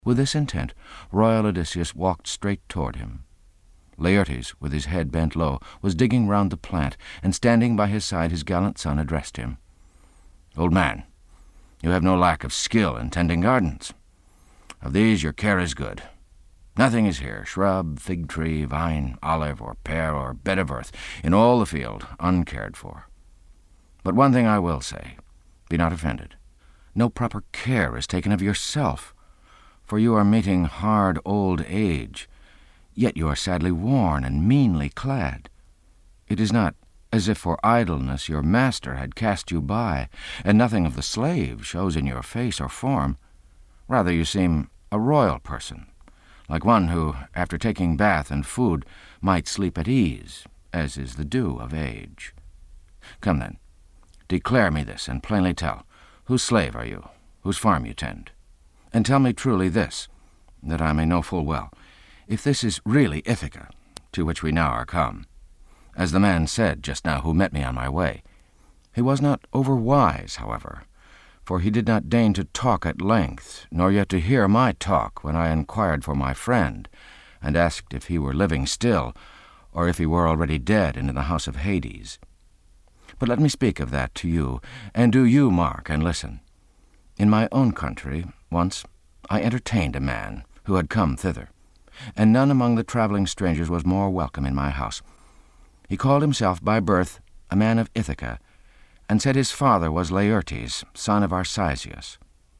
With this intent, royal Odysseus walked straight toward him. Laertes, with his head bent low, was digging round the plant, and standing by his side his gallant son addressed him. "Old man, you have no lack of skill in tending gardens. Of these your care is good. Nothing is here, shrub, fig tree, vine, olive, or pear, or bed of earth, in all the field, uncared for. But one thing I will say, be not offended. No proper care is taken of yourself, for you are meeting hard old age, yet you are sadly worn and meanly clad. It is not as if for idleness your master had cast you by, and nothing of the slave shows in your face or form. Rather you seem a royal person, like one who, after taking bath and food, might sleep at ease, as is the due of age. Come then, declare me this, and plainly tell, whose slave are you, whose farm you tend? And tell me truly this, that I may know full well, if this is really Ithaca, to which we now are come. As the man said just now who met me on my way. He was not overwise, however, for he did not deign to talk at length, nor yet to hear my talk when I inquired for my friend, and asked if he were living still, or if he were already dead and in the house of Hades. But let me speak of that to you, and do you mark and listen. In my own country, once, I entertained a man who had come thither, and none among the travelling strangers was more welcome in my house. He called himself by birth a man of Ithaca, and said his father was Laertes, son of Arcesius.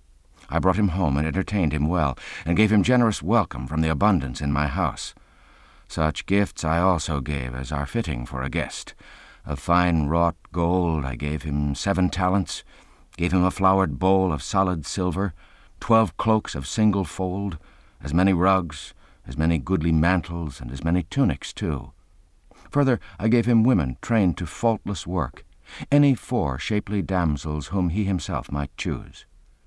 I brought him home and entertained him well, and gave him generous welcome from the abundance in my house. Such gifts I also gave as are fitting for a guest. Of fine wrought gold I gave him 7 talents, gave him a flowered bowl of solid silver, 12 cloaks of single fold, as many rugs, as many goodly mantles, and as many tunics too. Further, I gave him women trained to faultless work, any 4 shapely damsels whom he himself might choose.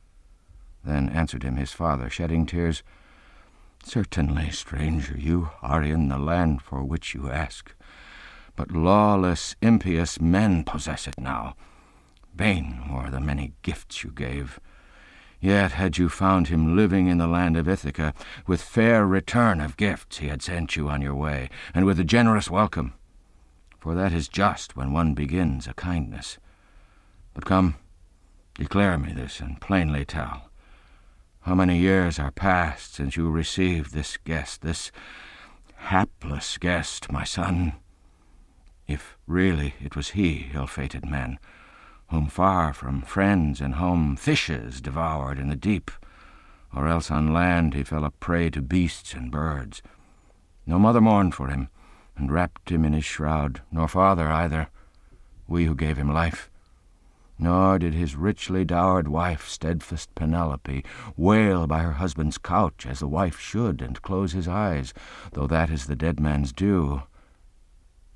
Then answered him his father, shedding tears, "Certainly, stranger, you are in the land for which you ask, but lawless, impious men possess it now. Vain were the many gifts you gave. Yet had you found him living in the land of Ithaca, with fair return of gifts he had sent you on your way, and with a generous welcome. For that is just when one begins a kindness. But come, declare me this, and plainly tell. How many years are past since you received this guest, this hapless guest, my son? If really it was he, ill-fated man, whom far from friends and home fishes devoured in the deep, or else on land he fell a prey to beasts and birds. No mother mourned for him, and wrapped him in his shroud, nor father either, we who gave him life. Nor did his richly dowered wife, steadfast Penelope, wail by her husband's couch as the wife should, and close his eyes, though that is the dead man's due.